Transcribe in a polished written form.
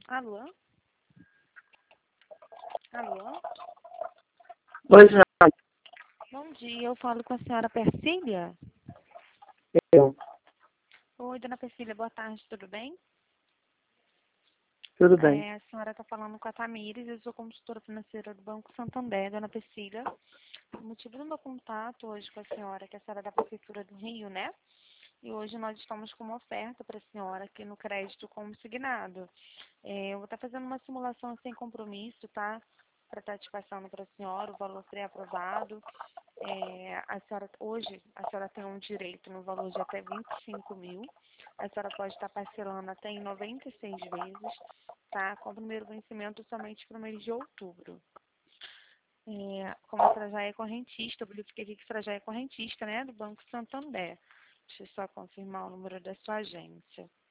Alô? Alô? Pois não, Bom dia, eu falo com a senhora Persília. eu. Oi, dona Persília, boa tarde, tudo bem? Tudo bem. A senhora está falando com a Tamires, eu sou consultora financeira do Banco Santander, dona Persília. O motivo do meu contato hoje com a senhora, que a senhora é da Prefeitura do Rio, né? E hoje nós estamos com uma oferta para a senhora aqui no crédito consignado. Eu vou estar fazendo uma simulação sem compromisso, tá? Para estar te passando para a senhora o valor pré-aprovado. Hoje, a senhora tem um direito no valor de até 25 mil. A senhora pode estar parcelando até em 96 vezes, tá? Com o primeiro vencimento somente para o mês de outubro. Como a senhora já é correntista, eu verifiquei aqui que a senhora já é correntista, né? Do Banco Santander. Deixa eu só confirmar o número da sua agência.